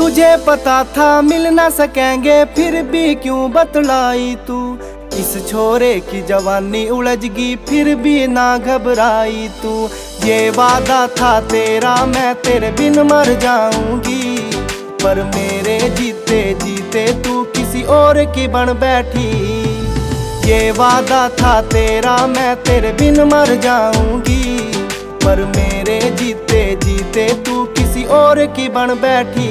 तुझे पता था मिल ना सकेंगे, फिर भी क्यों बतलाई तू। इस छोरे की जवानी उलझगी, फिर भी ना घबराई तू। ये वादा था तेरा मैं तेरे बिन मर जाऊंगी, पर मेरे जीते जीते तू किसी और की बन बैठी। ये वादा था तेरा मैं तेरे बिन मर जाऊंगी, पर मेरे जीते जीते तू किसी और की बन बैठी।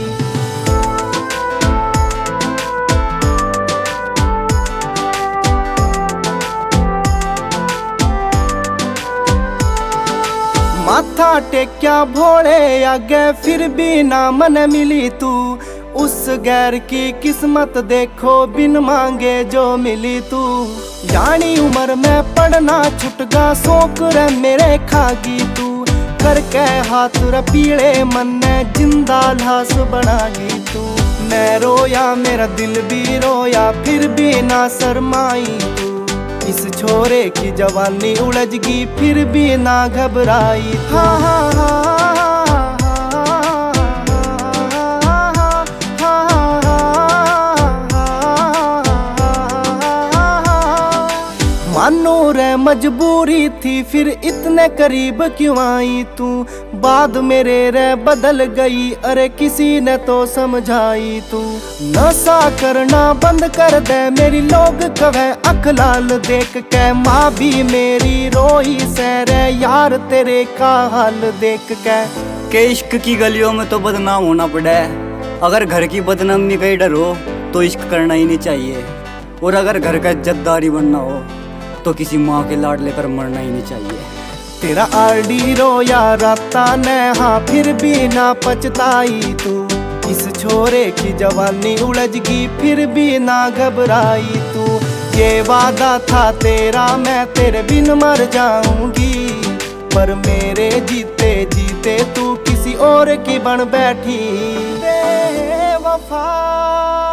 माथा टेक्या भोले आगे, फिर भी ना मन मिली तू। उस गैर की किस्मत देखो, बिन मांगे जो मिली तू। यानी उम्र में पढ़ना छुटगा, शौक रे मेरे खागी तू। करके हाथ रे पीड़े मन ने जिंदा लाश बनागी तू। मैं रोया मेरा दिल भी रोया, फिर भी ना शर्माई तू। इस छोरे की जवानी उलझगी, फिर भी ना घबराई। हाँ हाँ हाँ मानो रे मजबूरी थी, फिर इतने करीब क्यों आई तू। बाद मेरे रे बदल गई, अरे किसी ने तो समझाई तू। नशा करना बंद कर दे मेरी, लोग कहे अख लाल देख के। माँ भी मेरी रोई से रे यार तेरे का हाल देख के इश्क की गलियों में तो बदनाम होना पड़े। अगर घर की बदनामी का ही डर हो तो इश्क करना ही नहीं चाहिए। और अगर घर का इज्जतदारी बनना हो तो किसी माँ के लाड लेकर मरना ही नहीं चाहिए। तेरा आरडी रोया राता ने, हाँ फिर भी ना पछताई तू। इस छोरे की जवानी उलझगी, फिर भी ना घबराई तू। ये वादा था तेरा मैं तेरे बिन मर जाऊंगी, पर मेरे जीते जीते तू किसी और की बन बैठी। बेवफा।